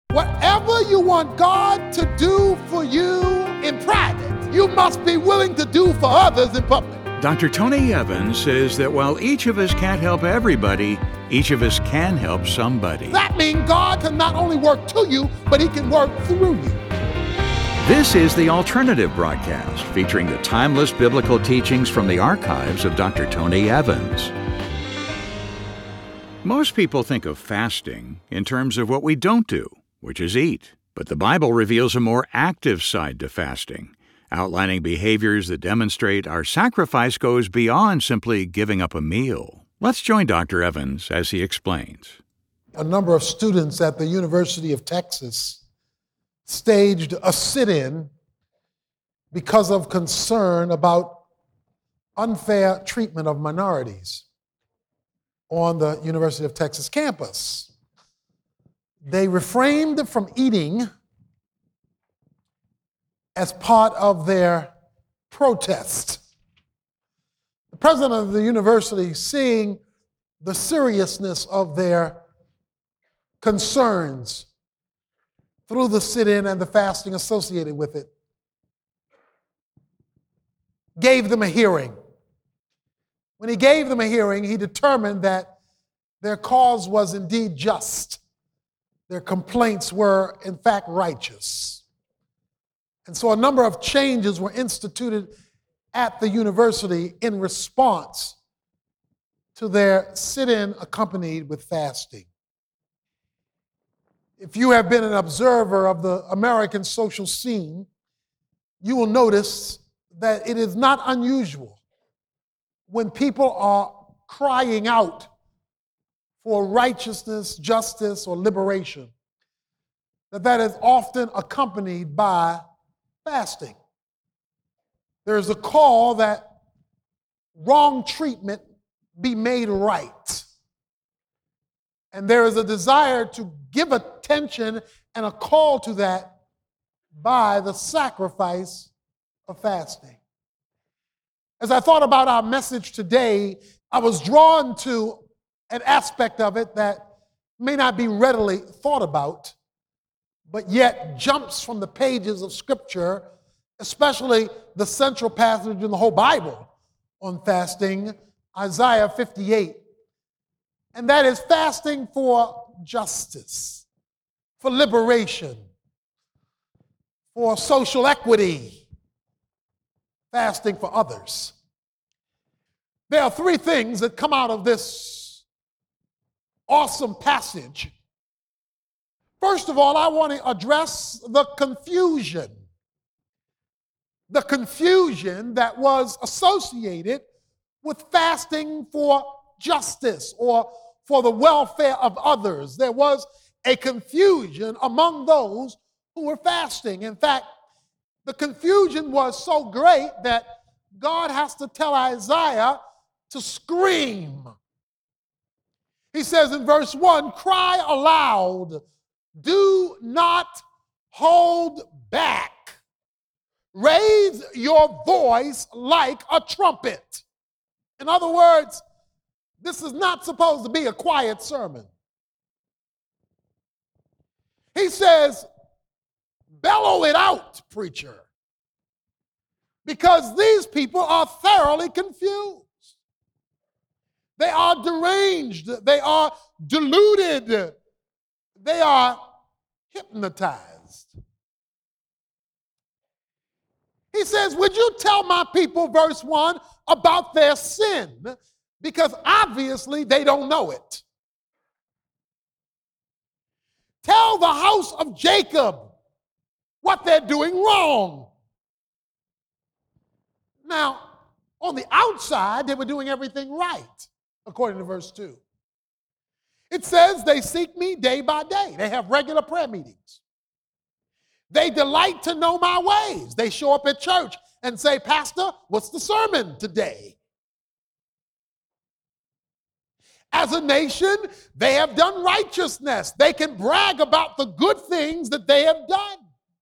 Whatever you want God to do for you in private, you must be willing to do for others in public. Dr. Tony Evans says that while each of us can't help everybody, each of us can help somebody. That means God can not only work to you, but He can work through you. This is The Alternative Broadcast, featuring the timeless biblical teachings from the archives of Dr. Tony Evans. Most people think of fasting in terms of what we don't do, which is eat. But the Bible reveals a more active side to fasting, outlining behaviors that demonstrate our sacrifice goes beyond simply giving up a meal. Let's join Dr. Evans as he explains. A number of students at the University of Texas staged a sit-in because of concern about unfair treatment of minorities on the University of Texas campus. They refrained from eating as part of their protest. The president of the university, seeing the seriousness of their concerns through the sit-in and the fasting associated with it, gave them a hearing. When he gave them a hearing, he determined that their cause was indeed just. Their complaints were, in fact, righteous. And so a number of changes were instituted at the university in response to their sit-in accompanied with fasting. If you have been an observer of the American social scene, you will notice that it is not unusual when people are crying out for righteousness, justice, or liberation, that is often accompanied by fasting. There's a call that wrong treatment be made right. And there is a desire to give attention and a call to that by the sacrifice of fasting. As I thought about our message today, I was drawn to an aspect of it that may not be readily thought about, but yet jumps from the pages of Scripture, especially the central passage in the whole Bible on fasting, Isaiah 58. And that is fasting for justice, for liberation, for social equity, fasting for others. There are three things that come out of this awesome passage. First of all, I want to address the confusion that was associated with fasting for justice or for the welfare of others. There was a confusion among those who were fasting. In fact, the confusion was so great that God has to tell Isaiah to scream. He says in verse 1, "Cry aloud, do not hold back. Raise your voice like a trumpet." In other words, this is not supposed to be a quiet sermon. He says, bellow it out, preacher, because these people are thoroughly confused. They are deranged. They are deluded. They are hypnotized. He says, would you tell my people, verse 1, about their sin? Because obviously they don't know it. Tell the house of Jacob what they're doing wrong. Now, on the outside, they were doing everything right, according to verse 2. It says they seek me day by day. They have regular prayer meetings. They delight to know my ways. They show up at church and say, "Pastor, what's the sermon today?" As a nation, they have done righteousness. They can brag about the good things that they have done.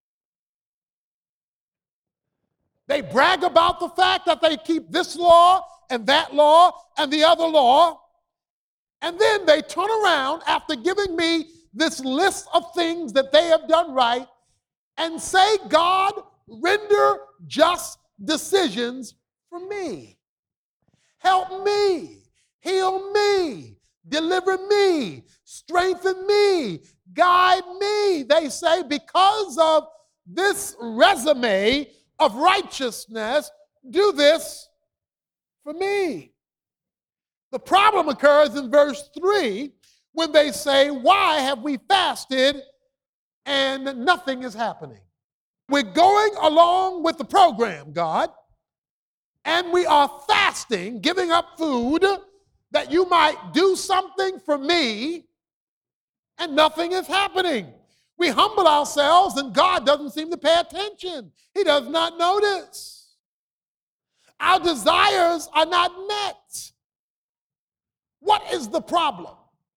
They brag about the fact that they keep this law and that law and the other law. And then they turn around after giving me this list of things that they have done right and say, God, render just decisions for me. Help me, heal me, deliver me, strengthen me, guide me. They say, because of this resume of righteousness, do this for me. The problem occurs in verse 3 when they say, why have we fasted and nothing is happening? We're going along with the program, God, and we are fasting, giving up food that you might do something for me, and nothing is happening. We humble ourselves and God doesn't seem to pay attention. He does not notice. Our desires are not met. What is the problem?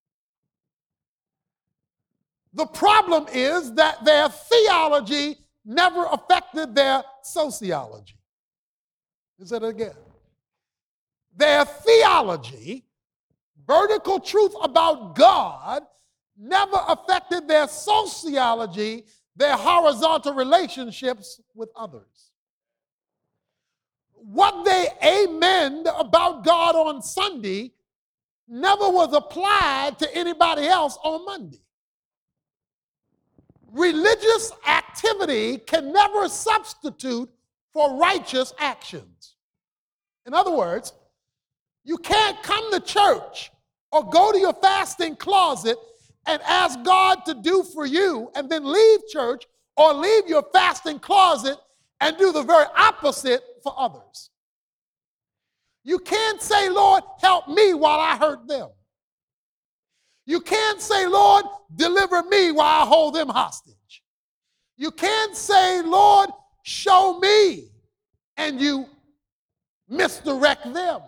The problem is that their theology never affected their sociology. Is that again? Their theology, vertical truth about God, never affected their sociology, their horizontal relationships with others. What they amened about God on Sunday never was applied to anybody else on Monday. Religious activity can never substitute for righteous actions. In other words, you can't come to church or go to your fasting closet and ask God to do for you and then leave church or leave your fasting closet and do the very opposite for others. You can't say, Lord, help me while I hurt them. You can't say, Lord, deliver me while I hold them hostage. You can't say, Lord, show me, and you misdirect them.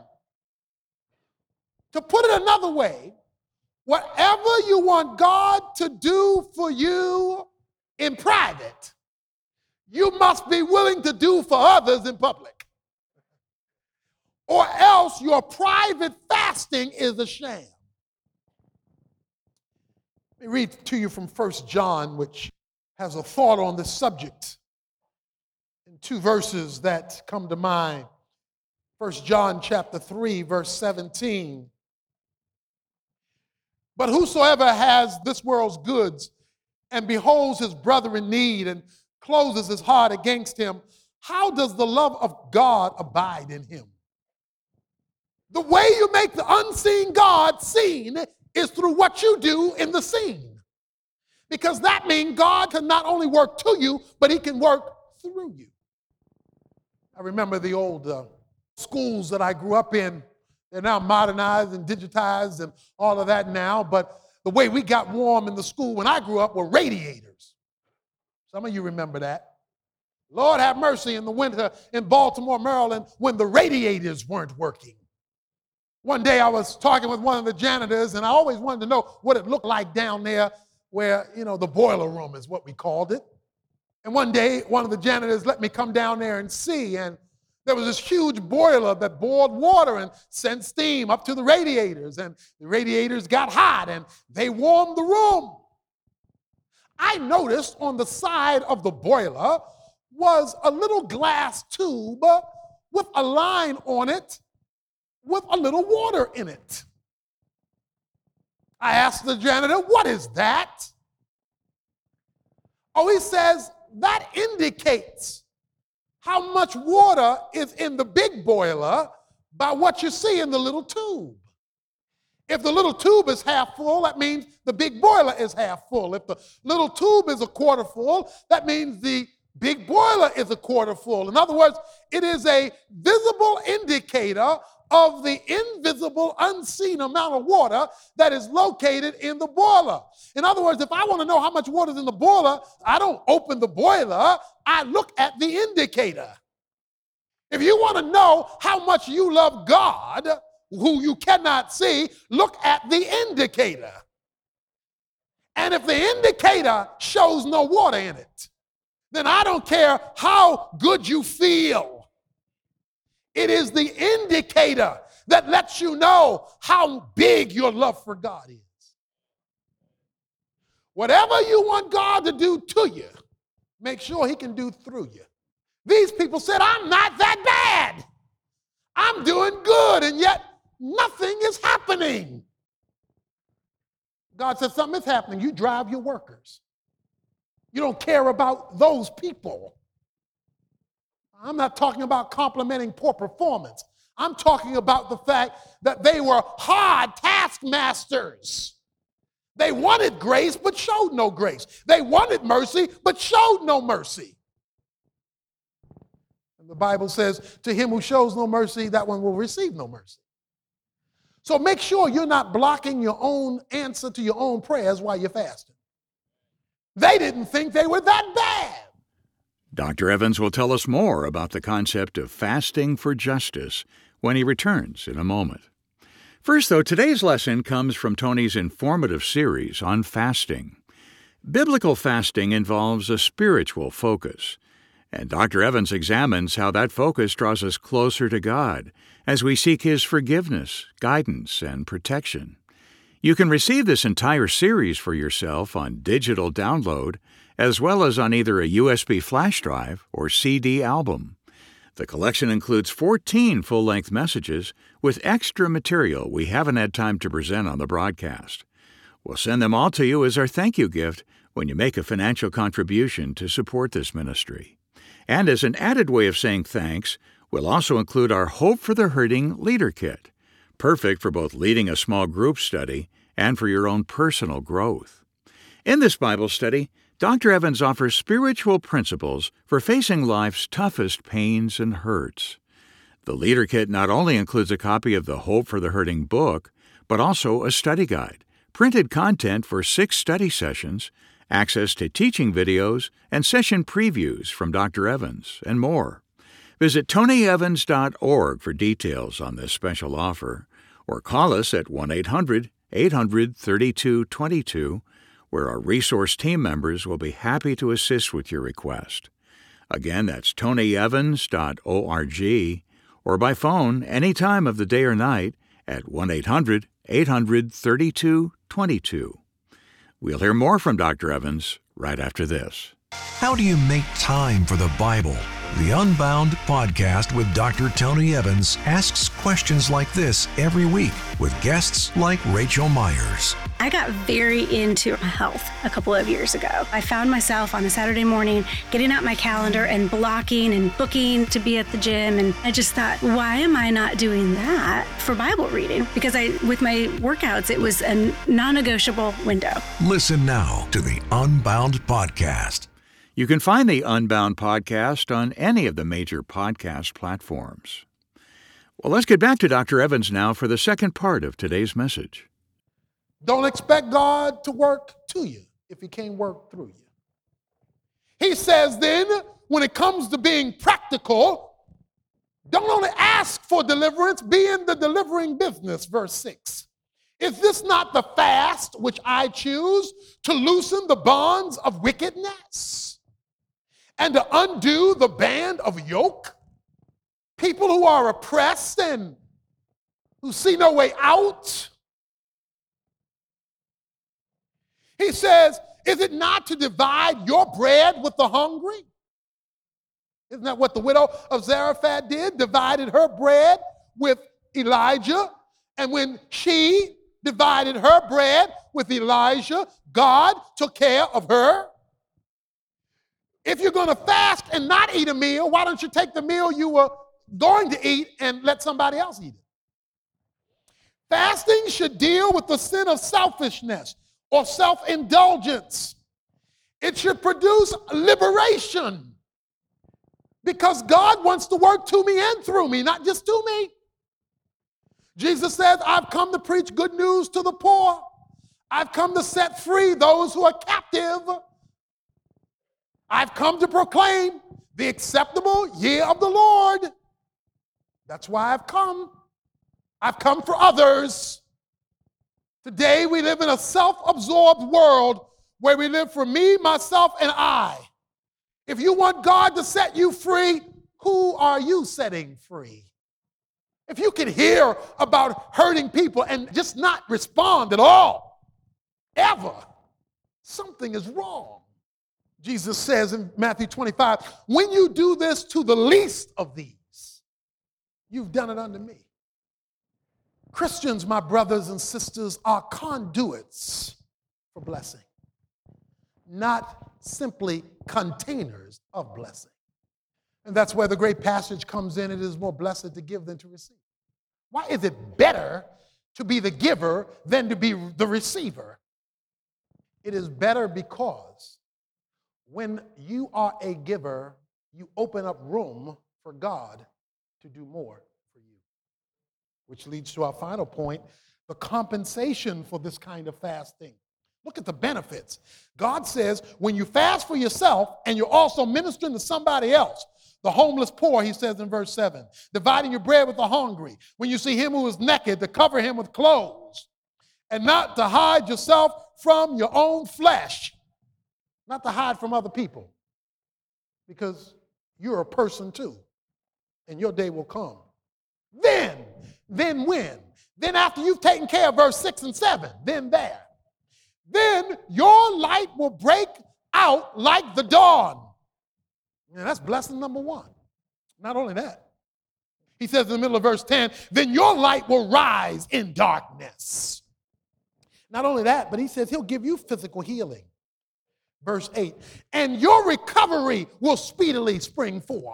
To put it another way, whatever you want God to do for you in private, you must be willing to do for others in public. Or else your private fasting is a sham. Let me read to you from 1 John, which has a thought on this subject. In 2 verses that come to mind. 1 John chapter 3, verse 17. But whosoever has this world's goods and beholds his brother in need and closes his heart against him, how does the love of God abide in him? The way you make the unseen God seen is through what you do in the seen. Because that means God can not only work to you, but he can work through you. I remember the old schools that I grew up in. They're now modernized and digitized and all of that now, but the way we got warm in the school when I grew up were radiators. Some of you remember that. Lord have mercy in the winter in Baltimore, Maryland, when the radiators weren't working. One day I was talking with one of the janitors, and I always wanted to know what it looked like down there where, the boiler room is what we called it. And one day, one of the janitors let me come down there and see, and there was this huge boiler that boiled water and sent steam up to the radiators, and the radiators got hot, and they warmed the room. I noticed on the side of the boiler was a little glass tube with a line on it with a little water in it. I asked the janitor, what is that? Oh, he says, that indicates how much water is in the big boiler by what you see in the little tube. If the little tube is half full, that means the big boiler is half full. If the little tube is a quarter full, that means the big boiler is a quarter full. In other words, it is a visible indicator of the invisible, unseen amount of water that is located in the boiler. In other words, if I want to know how much water is in the boiler, I don't open the boiler, I look at the indicator. If you want to know how much you love God, who you cannot see, look at the indicator. And if the indicator shows no water in it, then I don't care how good you feel. It is the indicator that lets you know how big your love for God is. Whatever you want God to do to you, make sure he can do through you. These people said, I'm not that bad. I'm doing good, and yet nothing is happening. God said, something is happening. You drive your workers. You don't care about those people. I'm not talking about complimenting poor performance. I'm talking about the fact that they were hard taskmasters. They wanted grace, but showed no grace. They wanted mercy, but showed no mercy. And the Bible says, to him who shows no mercy, that one will receive no mercy. So make sure you're not blocking your own answer to your own prayers while you're fasting. They didn't think they were that bad. Dr. Evans will tell us more about the concept of fasting for justice when he returns in a moment. First, though, today's lesson comes from Tony's informative series on fasting. Biblical fasting involves a spiritual focus, and Dr. Evans examines how that focus draws us closer to God as we seek His forgiveness, guidance, and protection. You can receive this entire series for yourself on digital download, as well as on either a USB flash drive or CD album. The collection includes 14 full-length messages with extra material we haven't had time to present on the broadcast. We'll send them all to you as our thank you gift when you make a financial contribution to support this ministry. And as an added way of saying thanks, we'll also include our Hope for the Hurting Leader Kit, perfect for both leading a small group study and for your own personal growth. In this Bible study, Dr. Evans offers spiritual principles for facing life's toughest pains and hurts. The Leader Kit not only includes a copy of the Hope for the Hurting book, but also a study guide, printed content for 6 study sessions, access to teaching videos, and session previews from Dr. Evans, and more. Visit tonyevans.org for details on this special offer, or call us at 1-800-800-3222, where our resource team members will be happy to assist with your request. Again, that's tonyevans.org, or by phone any time of the day or night at 1-800-800-3222. We'll hear more from Dr. Evans right after this. How do you make time for the Bible? The Unbound podcast with Dr. Tony Evans asks questions like this every week with guests like Rachel Myers. I got very into health a couple of years ago. I found myself on a Saturday morning getting out my calendar and blocking and booking to be at the gym. And I just thought, why am I not doing that for Bible reading? Because with my workouts, it was a non-negotiable window. Listen now to the Unbound podcast. You can find the Unbound podcast on any of the major podcast platforms. Well, let's get back to Dr. Evans now for the second part of today's message. Don't expect God to work to you if He can't work through you. He says then, when it comes to being practical, don't only ask for deliverance, be in the delivering business, verse 6. Is this not the fast which I choose to loosen the bonds of wickedness and to undo the band of yoke? People who are oppressed and who see no way out. He says, is it not to divide your bread with the hungry? Isn't that what the widow of Zarephath did? Divided her bread with Elijah. And when she divided her bread with Elijah, God took care of her. If you're going to fast and not eat a meal, why don't you take the meal you were going to eat and let somebody else eat it? Fasting should deal with the sin of selfishness or self-indulgence. It should produce liberation because God wants to work to me and through me, not just to me. Jesus says, I've come to preach good news to the poor. I've come to set free those who are captive. I've come to proclaim the acceptable year of the Lord. That's why I've come. I've come for others. Today we live in a self-absorbed world where we live for me, myself, and I. If you want God to set you free, who are you setting free? If you can hear about hurting people and just not respond at all, ever, something is wrong. Jesus says in Matthew 25, when you do this to the least of these, you've done it unto me. Christians, my brothers and sisters, are conduits for blessing, not simply containers of blessing. And that's where the great passage comes in. It is more blessed to give than to receive. Why is it better to be the giver than to be the receiver? It is better because when you are a giver, you open up room for God to do more for you. Which leads to our final point, the compensation for this kind of fasting. Look at the benefits. God says when you fast for yourself and you're also ministering to somebody else, the homeless poor, he says in verse 7, dividing your bread with the hungry. When you see him who is naked, to cover him with clothes, and not to hide yourself from your own flesh, not to hide from other people, because you're a person too, and your day will come. Then when? Then after you've taken care of verse 6 and 7, then your light will break out like the dawn. And that's blessing number one. Not only that, he says in the middle of verse 10, then your light will rise in darkness. Not only that, but he says he'll give you physical healing. Verse 8, and your recovery will speedily spring forth.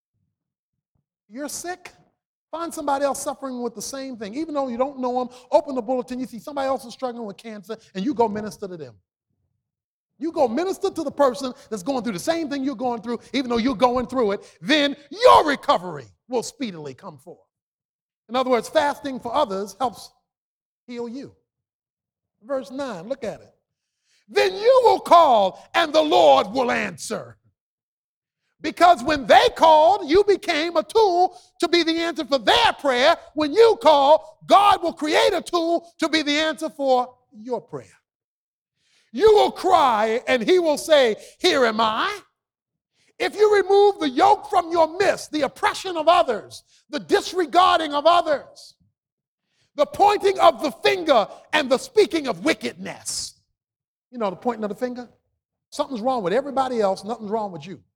You're sick? Find somebody else suffering with the same thing. Even though you don't know them, open the bulletin, you see somebody else is struggling with cancer, and you go minister to them. You go minister to the person that's going through the same thing you're going through, even though you're going through it, then your recovery will speedily come forth. In other words, fasting for others helps heal you. Verse 9, look at it. Then you will call, and the Lord will answer. Because when they called, you became a tool to be the answer for their prayer. When you call, God will create a tool to be the answer for your prayer. You will cry, and he will say, here am I. If you remove the yoke from your midst, the oppression of others, the disregarding of others, the pointing of the finger and the speaking of wickedness. You know, the pointing of the finger? Something's wrong with everybody else, nothing's wrong with you.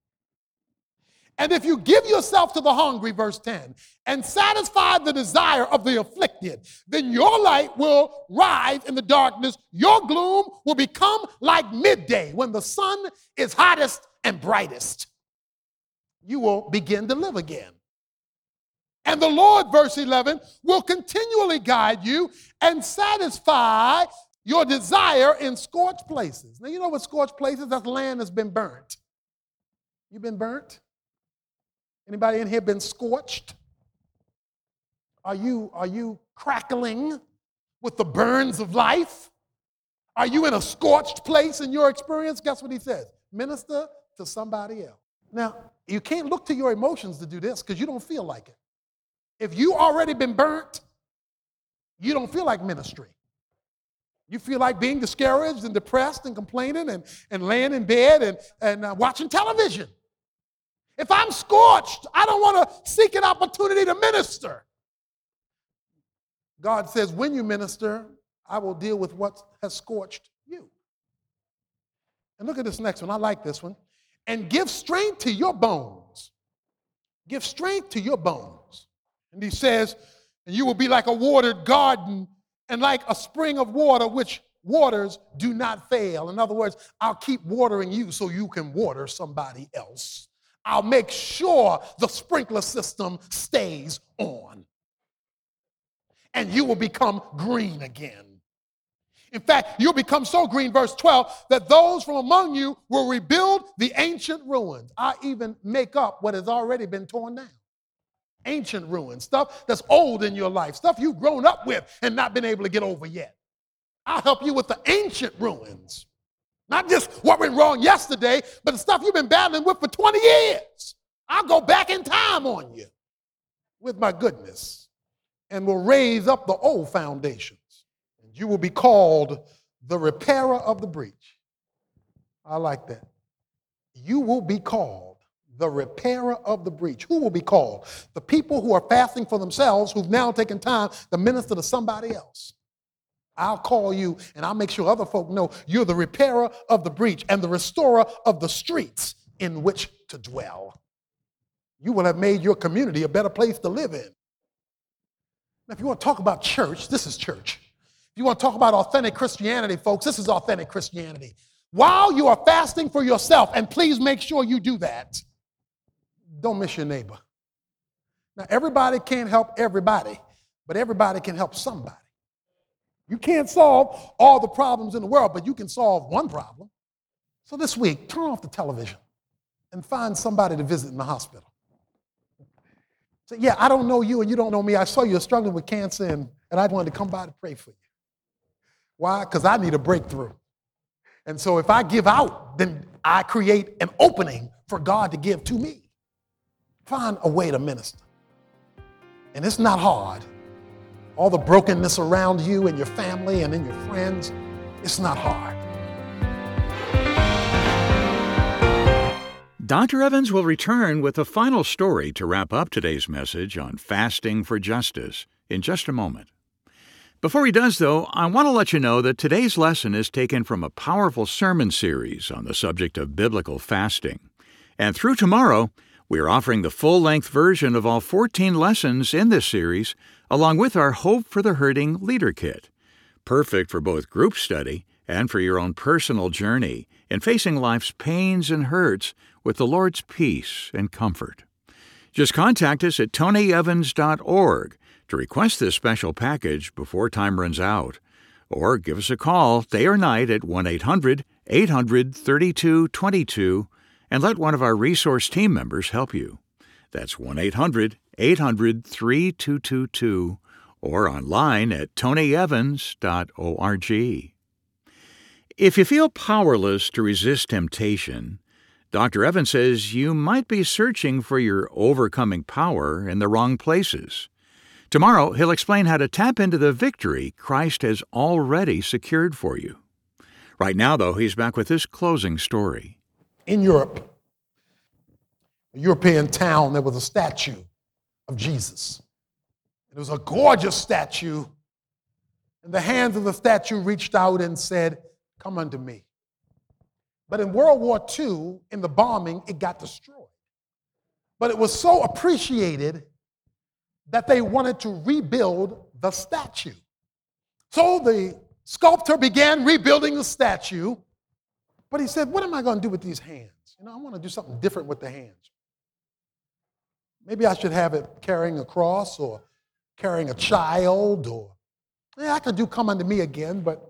And if you give yourself to the hungry, verse 10, and satisfy the desire of the afflicted, then your light will rise in the darkness. Your gloom will become like midday when the sun is hottest and brightest. You will begin to live again. And the Lord, verse 11, will continually guide you and satisfy your desire in scorched places. Now, you know what scorched places? That's land that's been burnt. You been burnt? Anybody in here been scorched? Are you crackling with the burns of life? Are you in a scorched place in your experience? Guess what he says? Minister to somebody else. Now, you can't look to your emotions to do this because you don't feel like it. If you already been burnt, you don't feel like ministry. You feel like being discouraged and depressed and complaining and laying in bed and watching television. If I'm scorched, I don't want to seek an opportunity to minister. God says, when you minister, I will deal with what has scorched you. And look at this next one. I like this one. And give strength to your bones. Give strength to your bones. And he says, and you will be like a watered garden and like a spring of water which waters do not fail. In other words, I'll keep watering you so you can water somebody else. I'll make sure the sprinkler system stays on. And you will become green again. In fact, you'll become so green, verse 12, that those from among you will rebuild the ancient ruins. I even make up what has already been torn down. Ancient ruins, stuff that's old in your life, stuff you've grown up with and not been able to get over yet. I'll help you with the ancient ruins. Not just what went wrong yesterday, but the stuff you've been battling with for 20 years. I'll go back in time on you with my goodness and will raise up the old foundations. And you will be called the repairer of the breach. I like that. You will be called the repairer of the breach. Who will be called? The people who are fasting for themselves, who've now taken time to minister to somebody else. I'll call you and I'll make sure other folk know you're the repairer of the breach and the restorer of the streets in which to dwell. You will have made your community a better place to live in. Now, if you want to talk about church, this is church. If you want to talk about authentic Christianity, folks, this is authentic Christianity. While you are fasting for yourself, and please make sure you do that, don't miss your neighbor. Now, everybody can't help everybody, but everybody can help somebody. You can't solve all the problems in the world, but you can solve one problem. So this week, turn off the television and find somebody to visit in the hospital. Say, yeah, I don't know you and you don't know me. I saw you struggling with cancer and I wanted to come by to pray for you. Why? Because I need a breakthrough. And so if I give out, then I create an opening for God to give to me. Find a way to minister. And it's not hard. All the brokenness around you and your family and in your friends, it's not hard. Dr. Evans will return with a final story to wrap up today's message on fasting for justice in just a moment. Before he does, though, I want to let you know that today's lesson is taken from a powerful sermon series on the subject of biblical fasting. And through tomorrow, we are offering the full-length version of all 14 lessons in this series, along with our Hope for the Hurting Leader Kit, perfect for both group study and for your own personal journey in facing life's pains and hurts with the Lord's peace and comfort. Just contact us at tonyevans.org to request this special package before time runs out, or give us a call day or night at 1-800-800-3222 and let one of our resource team members help you. That's 1-800-800-3222 or online at tonyevans.org. If you feel powerless to resist temptation, Dr. Evans says you might be searching for your overcoming power in the wrong places. Tomorrow, he'll explain how to tap into the victory Christ has already secured for you. Right now, though, he's back with this closing story. In Europe, a European town, there was a statue of Jesus. It was a gorgeous statue, and the hands of the statue reached out and said, "Come unto me." But in World War II, in the bombing, it got destroyed. But it was so appreciated that they wanted to rebuild the statue. So the sculptor began rebuilding the statue, but he said, what am I going to do with these hands? I want to do something different with the hands. Maybe I should have it carrying a cross or carrying a child, or I could do "Come unto me" again, but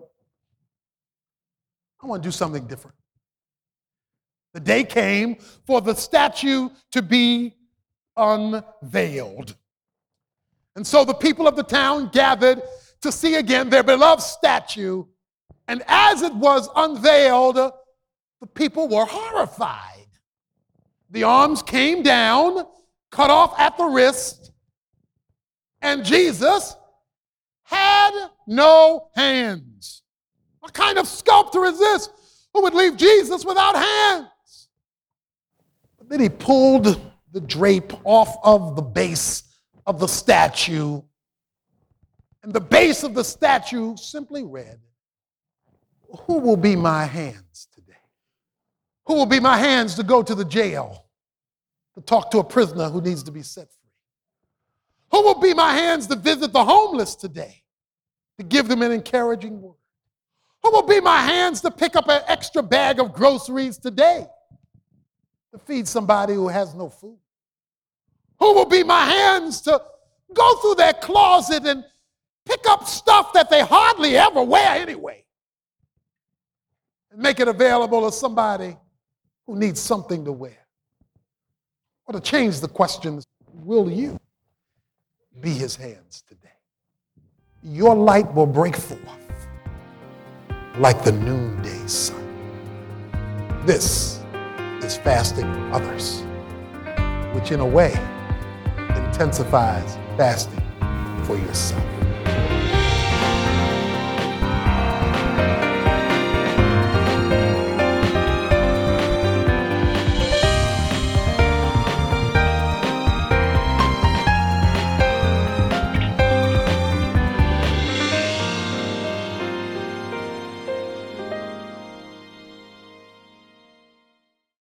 I want to do something different. The day came for the statue to be unveiled. And so the people of the town gathered to see again their beloved statue. And as it was unveiled, the people were horrified. The arms came down, cut off at the wrist, and Jesus had no hands. What kind of sculptor is this who would leave Jesus without hands? But then he pulled the drape off of the base of the statue, and the base of the statue simply read, "Who will be my hands today? Who will be my hands to go to the jail, to talk to a prisoner who needs to be set free? Who will be my hands to visit the homeless today, to give them an encouraging word? Who will be my hands to pick up an extra bag of groceries today, to feed somebody who has no food? Who will be my hands to go through their closet and pick up stuff that they hardly ever wear anyway, and make it available to somebody who needs something to wear?" Or to change the question, will you be his hands today? Your light will break forth like the noonday sun. This is fasting for others, which in a way intensifies fasting for yourself.